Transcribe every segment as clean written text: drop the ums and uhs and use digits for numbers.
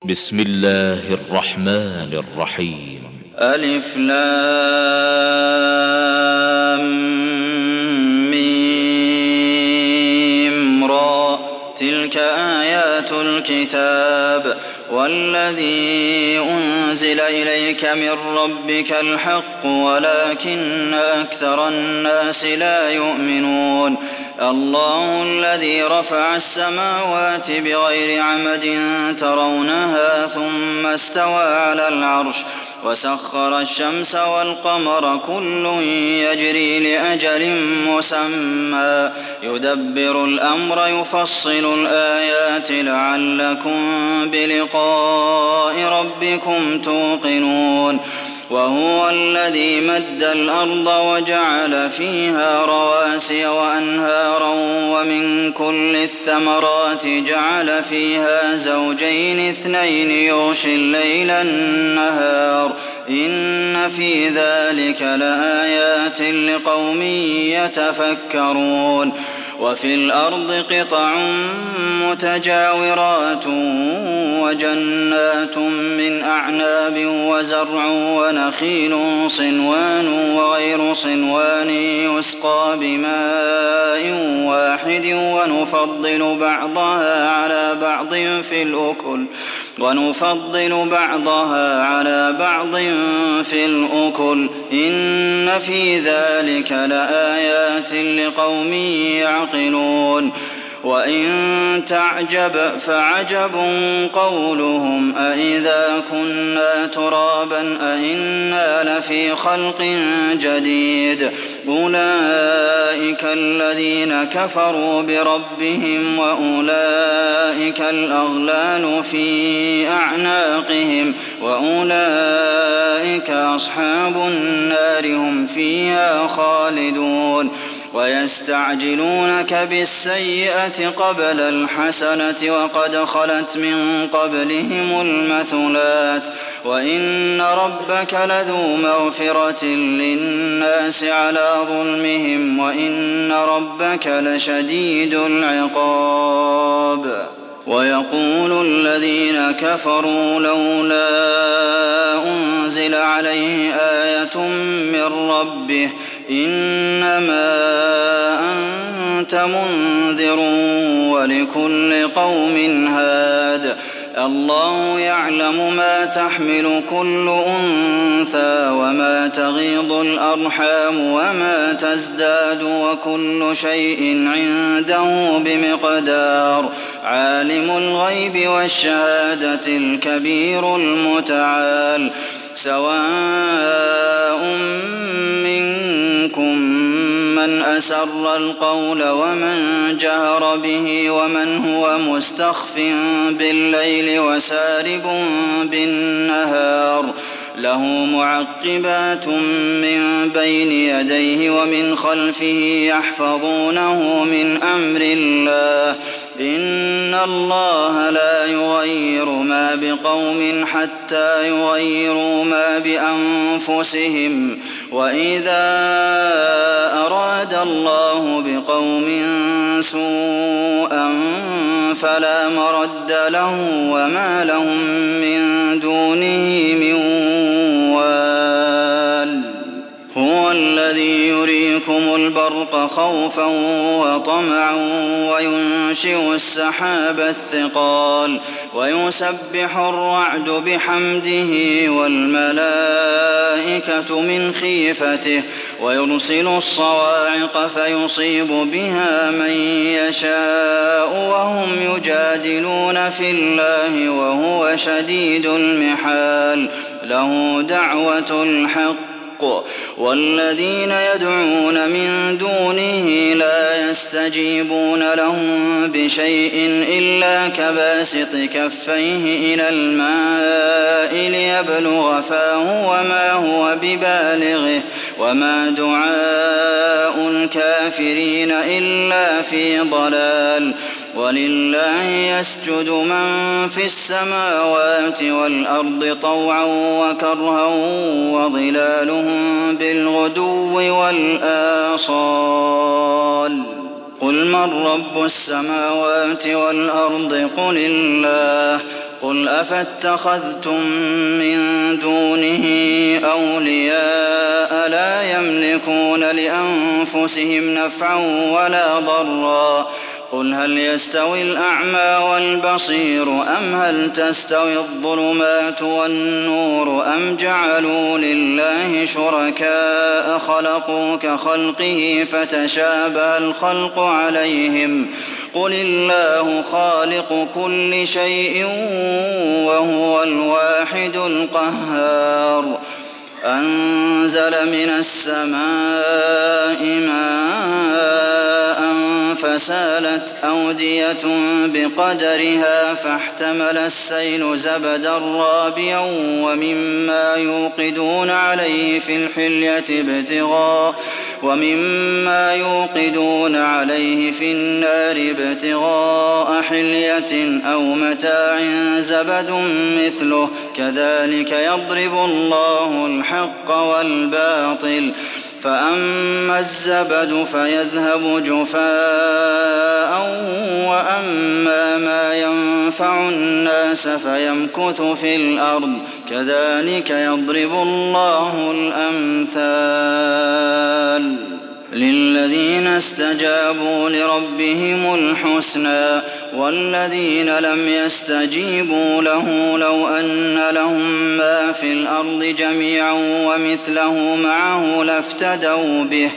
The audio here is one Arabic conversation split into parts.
بسم الله الرحمن الرحيم. ألف لام ميم را. تلك آيات الكتاب والذي أنزل إليك من ربك الحق ولكن أكثر الناس لا يؤمنون. الله الذي رفع السماوات بغير عمد ترونها ثم استوى على العرش وسخر الشمس والقمر كل يجري لأجل مسمى يدبر الأمر يفصل الآيات لعلكم بلقاء ربكم توقنون. وهو الذي مد الأرض وجعل فيها رواسي وأنهارا ومن كل الثمرات جعل فيها زوجين اثنين يغشي الليل النهار إن في ذلك لآيات لقوم يتفكرون. وفي الأرض قطع متجاورات وجنات من أعناب وزرع ونخيل صنوان وغير صنوان يسقى بماء واحد ونفضل بعضها على بعض في الأكل إن في ذلك لآيات لقوم يعقلون. وإن تعجب فعجب قولهم أإذا كنا ترابا أإنا لفي خلق جديد أولئك الذين كفروا بربهم وأولئك الأغلال في أعناقهم وأولئك أصحاب النار هم فيها خالدون. ويستعجلونك بالسيئة قبل الحسنة وقد خلت من قبلهم المثلات وإن ربك لذو مغفرة للناس على ظلمهم وإن ربك لشديد العقاب. ويقول الذين كفروا لولا أنزل عليه آية من ربه إنما أنت منذر ولكل قوم هاد. الله يعلم ما تحمل كل أنثى وما تغيض الأرحام وما تزداد وكل شيء عنده بمقدار. عالم الغيب والشهادة الكبير المتعال. سواء منكم من أسر القول ومن جهر به ومن هو مستخف بالليل وسارب بالنهار له معقبات من بين يديه ومن خلفه يحفظونه من أمر الله إن الله لا يغير ما بقوم حتى يغيروا ما بأنفسهم وإذا أراد الله بقوم سوءا فلا مرد له وما لهم من دونه من وال. هو الذي يريكم البرق خوفا وطمعا وينشئ السحاب الثقال ويسبح الرعد بحمده والملائكة من خيفته ويرسل الصواعق فيصيب بها من يشاء وهم يجادلون في الله وهو شديد المحال. له دعوة الحق والذين يدعون من دونه لا يستجيبون لهم بشيء إلا كباسط كفيه إلى الماء ليبلغ فاه وما هو ببالغه وما دعاء الكافرين إلا في ضلال. ولله يسجد من في السماوات والأرض طوعا وكرها وظلالهم بالغدو والآصال. قل من رب السماوات والأرض قل الله قل أفاتخذتم من دونه أولياء لا يملكون لأنفسهم نفعا ولا ضرا قل هل يستوي الأعمى والبصير أم هل تستوي الظلمات والنور أم جعلوا لله شركاء خلقوا كخلقه فتشابه الخلق عليهم قل الله خالق كل شيء وهو الواحد القهار أنزل من السماء ماء فسالت أودية بقدرها فاحتمل السيل زبدا رابيا ومما يوقدون عليه في النار ابتغاء حلية أو متاع زبد مثله كذلك يضرب الله الحق والباطل فأما الزبد فيذهب جفاء وأما ما ينفع الناس فيمكث في الأرض كذلك يضرب الله الأمثال للذين استجابوا لربهم الحسنى والذين لم يستجيبوا له لو أن لهم ما في الأرض جميعا ومثله معه لافتدوا به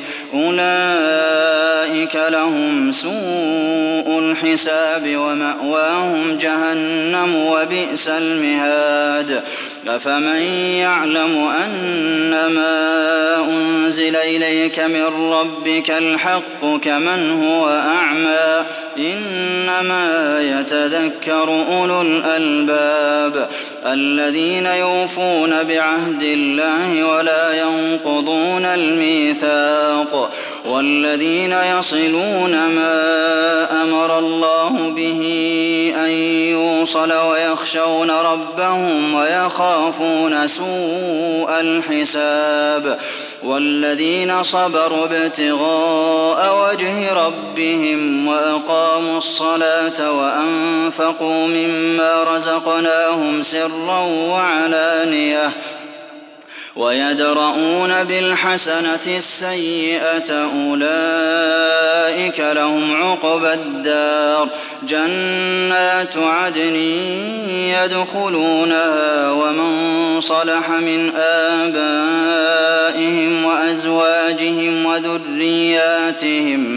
أولئك لهم سوء الحساب ومأواهم جهنم وبئس المهاد أفمن يعلم أنما أنزل إليك من ربك الحق كمن هو أعمى إنما يتذكر أولو الألباب الذين يوفون بعهد الله ولا ينقضون الميثاق والذين يصلون ما أمر الله به أن يوصل ويخشون ربهم ويخافون سوء الحساب والذين صبروا ابتغاء وجه ربهم وأقاموا الصلاة وأنفقوا مما رزقناهم سرا وعلانية ويدرؤون بالحسنة السيئة أولئك لهم عقبى الدار جنات عدن يدخلونها ومن صلح من آبائهم وأزواجهم وذرياتهم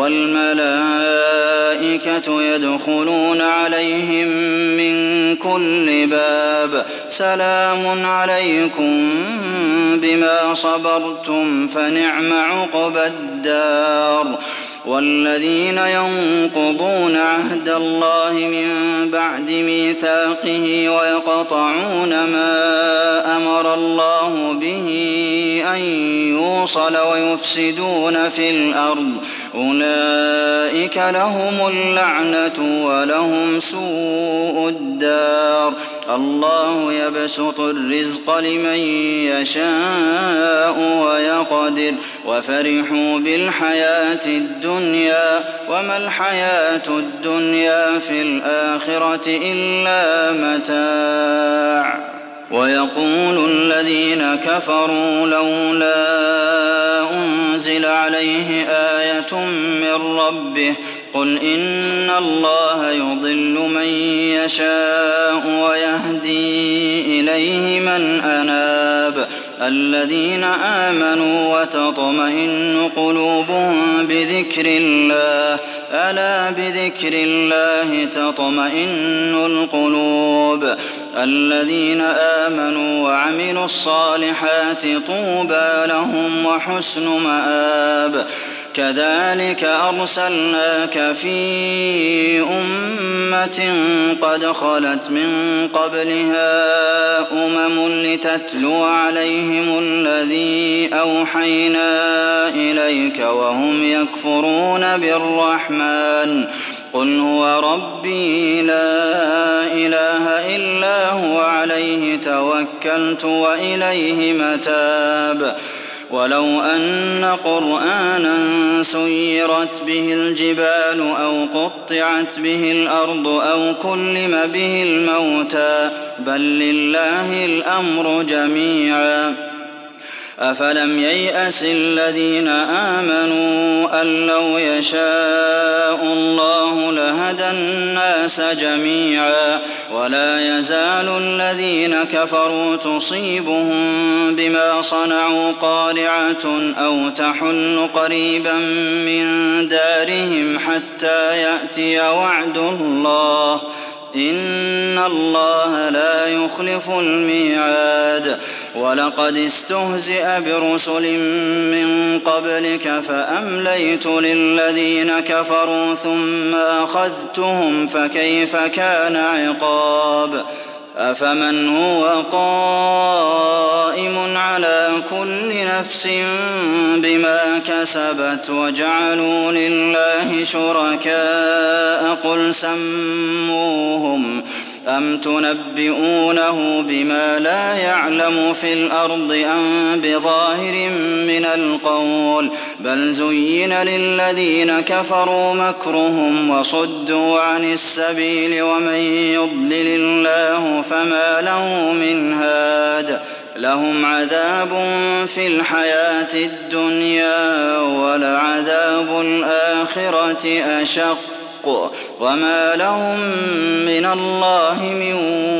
والملائكة يدخلون عليهم من كل باب سلام عليكم بما صبرتم فنعم عقبى الدار والذين ينقضون عهد الله من بعد ميثاقه ويقطعون ما أمر الله به أن يوصل ويفسدون في الأرض أولئك لهم اللعنة ولهم سوء الدار الله يبسط الرزق لمن يشاء ويقدر وفرحوا بالحياة الدنيا وما الحياة الدنيا في الآخرة إلا متاع ويقول الذين كفروا لولا أنزل عليه آية من ربه قل إن الله يضل من يشاء ويهدي إليه من أناب الذين آمنوا وتطمئن قلوبهم بذكر الله ألا بذكر الله تطمئن القلوب الذين آمنوا وعملوا الصالحات طوبى لهم وحسن مآب كذلك أرسلناك في أمة قد خلت من قبلها لتتلو عليهم الذي أوحينا إليك وهم يكفرون بالرحمن قل هو ربي لا إله إلا هو عليه توكلت وإليه متاب ولو أن قرآنا سيرت به الجبال أو قطعت به الأرض أو كلم به الموتى بل لله الأمر جميعا أفلم ييأس الذين آمنوا أن لو يشاء الله لهدى الناس جميعا ولا يزال الذين كفروا تصيبهم بما صنعوا قارعة أو تحل قريبا من دارهم حتى يأتي وعد الله إن الله لا يخلف الميعاد ولقد استهزئ برسل من قبلك فأمليت للذين كفروا ثم أخذتهم فكيف كان عقاب أفمن هو قائم على كل نفس بما كسبت وجعلوا لله شركاء قل سموهم أم تنبئونه بما لا يعلم في الأرض أم بظاهر من القول بل زين للذين كفروا مكرهم وصدوا عن السبيل ومن يضلل الله فما له من هاد لهم عذاب في الحياة الدنيا ولعذاب الآخرة أشق وما لهم من الله من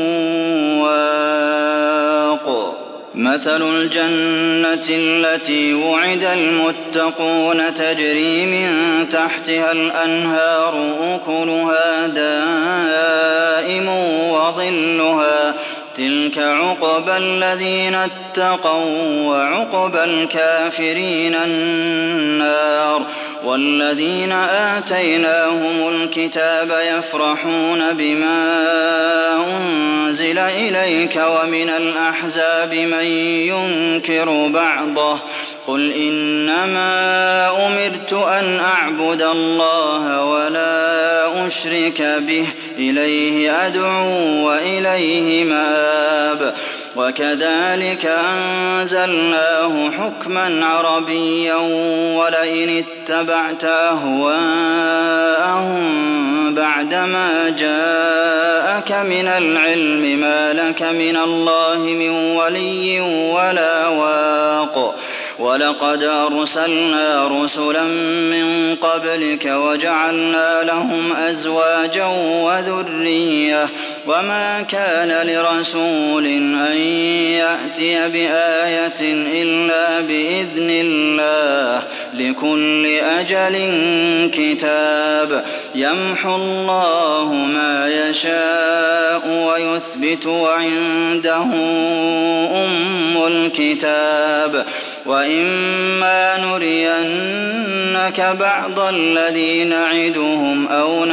واق مثل الجنة التي وعد المتقون تجري من تحتها الأنهار أكلها دائم وظلها تلك عقبى الذين اتقوا وعقبى الكافرين النار والذين آتيناهم الكتاب يفرحون بما أنزل إليك ومن الأحزاب من ينكر بعضه قل إنما أمرت أن أعبد الله ولا أشرك به إليه أدعو وإليه مآب وكذلك أنزلناه حكما عربيا ولئن اتبعت أهواءهم بعدما جاءك من العلم ما لك من الله من ولي ولا واق ولقد أرسلنا رسلا من قبلك وجعلنا لهم أزواجا وذرية وما كان لرسول أن يأتي بآية إلا بإذن الله لكل أجل كتاب يمحو الله ما يشاء ويثبت وعنده أم الكتاب وإما نرينك بعض الذي نعدهم أو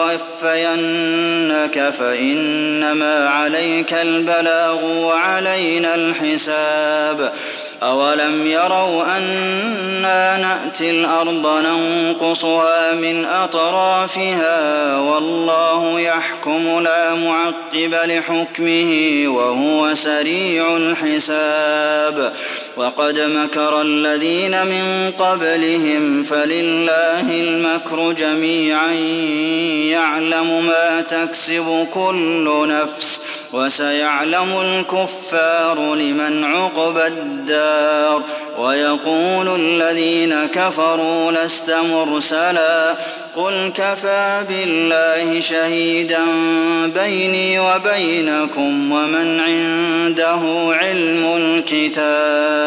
نتوفينك فإنما عليك البلاغ وعلينا الحساب أولم يروا أنا نأتي الأرض ننقصها من أطرافها والله يحكم لا معقب لحكمه وهو سريع الحساب وقد مكر الذين من قبلهم فلله المكر جميعا يعلم ما تكسب كل نفس وسيعلم الكفار لمن عقبى الدار ويقول الذين كفروا لست مرسلا قل كفى بالله شهيدا بيني وبينكم ومن عنده علم الكتاب